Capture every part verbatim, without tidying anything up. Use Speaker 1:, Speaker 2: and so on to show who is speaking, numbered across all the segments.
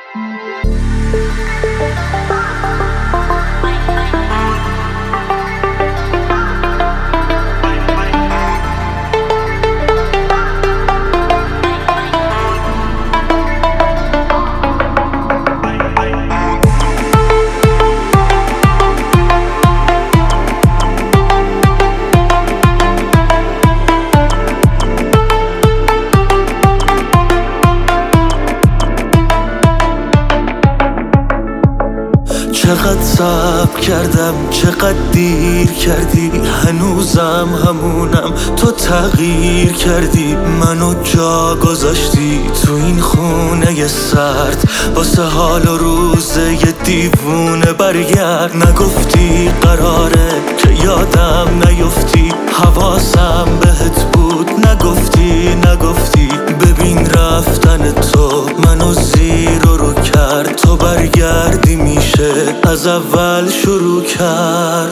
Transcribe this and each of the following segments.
Speaker 1: چقدر صبر کردم، چقدر دیر کردی، هنوزم همونم، تو تغییر کردی، منو جا گذاشتی تو این خونه سرد، واسه حال و روزه یه دیوونه برگرد. نگفتی قراره که یادم نیفتی، حواسم بهت بود، نگفتی نگفتی. ببین رفتن تو منو زیر و رو کرد، تو برگردی میشه از اول شروع کرد.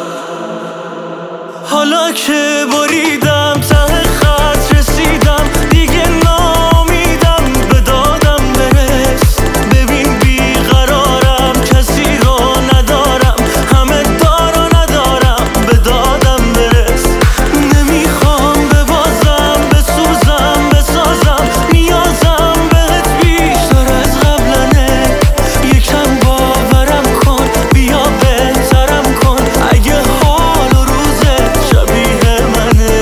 Speaker 1: حالا که بریدم ته خط رسیدم، دیگه نامیدم به دادم برس. ببین بیقرارم، کسی رو ندارم، همه دار و ندارم، به دادم برس. نمیخوام ببازم، بسوزم، بسازم، نیازم بهت بیشتر از قبلنه. یکم باورم کن، بیا بهترم کن، اگه حال و روزت شبیه منه.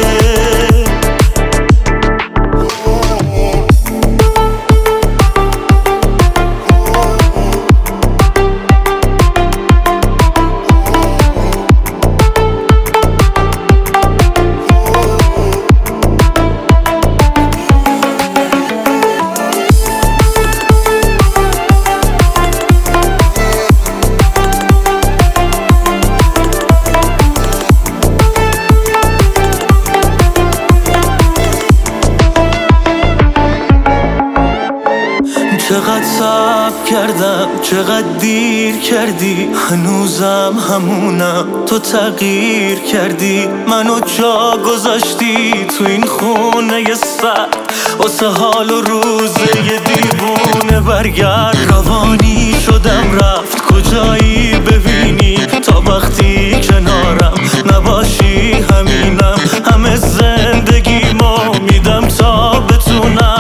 Speaker 1: چقدر صبر کردم، چقدر دیر کردی، هنوزم همونم، تو تغییر کردی، منو جا گذاشتی تو این خونه سرد، واسه حال و روزه یه دیوونه برگرد. روانی شدم رفت کجایی ببینی، تا وقتی کنارم نباشی همینم، همه زندگیمو میدم تا بتونم